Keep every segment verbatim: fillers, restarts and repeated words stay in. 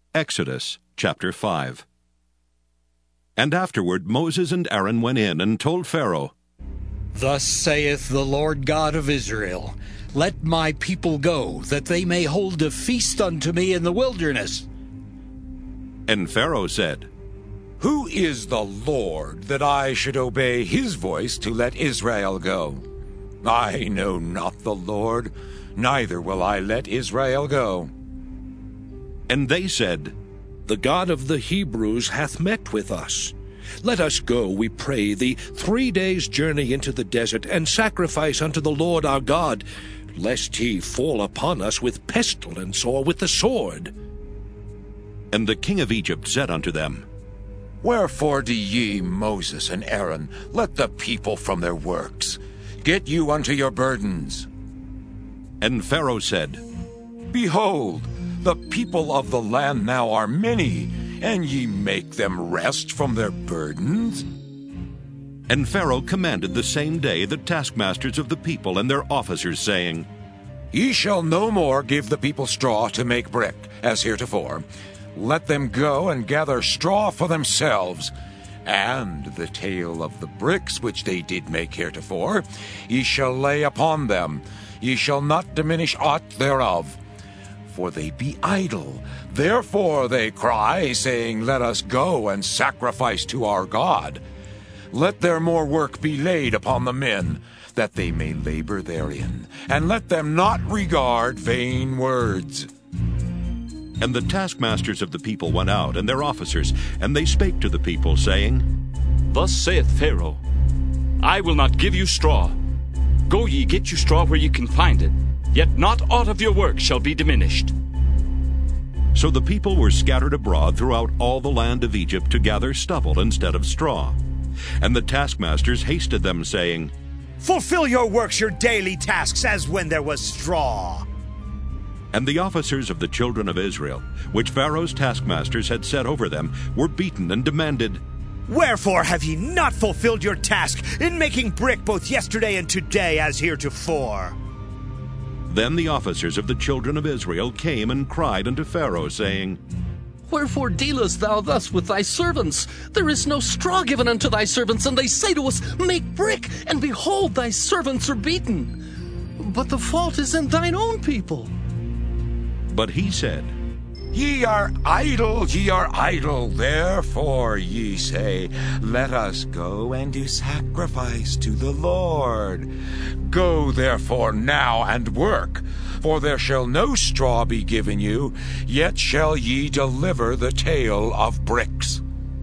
Exodus chapter five. And afterward Moses and Aaron went in and told Pharaoh, Thus saith the Lord God of Israel, Let my people go, that they may hold a feast unto me in the wilderness. And Pharaoh said, Who is the Lord, that I should obey his voice to let Israel go? I know not the Lord, neither will I let Israel go. And they said, The God of the Hebrews hath met with us. Let us go, we pray thee, three days' journey into the desert, and sacrifice unto the Lord our God, lest he fall upon us with pestilence or with the sword. And the king of Egypt said unto them, Wherefore do ye, Moses and Aaron, let the people from their works? Get you unto your burdens. And Pharaoh said, Behold, the people of the land now are many, and ye make them rest from their burdens? And Pharaoh commanded the same day the taskmasters of the people and their officers, saying, Ye shall no more give the people straw to make brick, as heretofore. Let them go and gather straw for themselves, and the tale of the bricks which they did make heretofore ye shall lay upon them. Ye shall not diminish aught thereof. For they be idle. Therefore they cry, saying, Let us go and sacrifice to our God. Let their more work be laid upon the men, that they may labor therein, and let them not regard vain words. And the taskmasters of the people went out, and their officers, and they spake to the people, saying, Thus saith Pharaoh, I will not give you straw. Go ye, get you straw where ye can find it, yet not aught of your work shall be diminished. So the people were scattered abroad throughout all the land of Egypt to gather stubble instead of straw. And the taskmasters hasted them, saying, Fulfill your works, your daily tasks, as when there was straw. And the officers of the children of Israel, which Pharaoh's taskmasters had set over them, were beaten and demanded, Wherefore have ye not fulfilled your task in making brick both yesterday and today as heretofore? Then the officers of the children of Israel came and cried unto Pharaoh, saying, Wherefore dealest thou thus with thy servants? There is no straw given unto thy servants, and they say to us, Make brick, and behold, thy servants are beaten. But the fault is in thine own people. But he said, Ye are idle, ye are idle. Therefore ye say, Let us go and do sacrifice to the Lord. Go therefore now and work, for there shall no straw be given you, yet shall ye deliver the tale of bricks.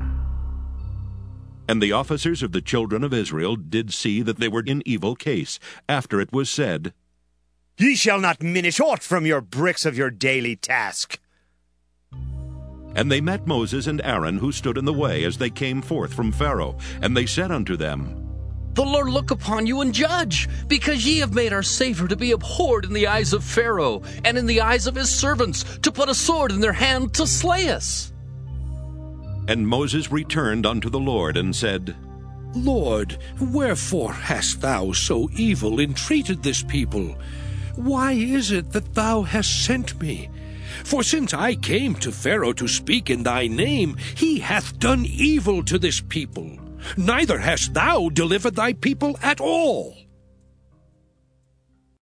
And the officers of the children of Israel did see that they were in evil case, after it was said, Ye shall not minish aught from your bricks of your daily task. And they met Moses and Aaron, who stood in the way as they came forth from Pharaoh. And they said unto them, The Lord look upon you and judge, because ye have made our Savior to be abhorred in the eyes of Pharaoh, and in the eyes of his servants, to put a sword in their hand to slay us. And Moses returned unto the Lord, and said, Lord, wherefore hast thou so evil entreated this people? Why is it that thou hast sent me? For since I came to Pharaoh to speak in thy name, he hath done evil to this people. Neither hast thou delivered thy people at all.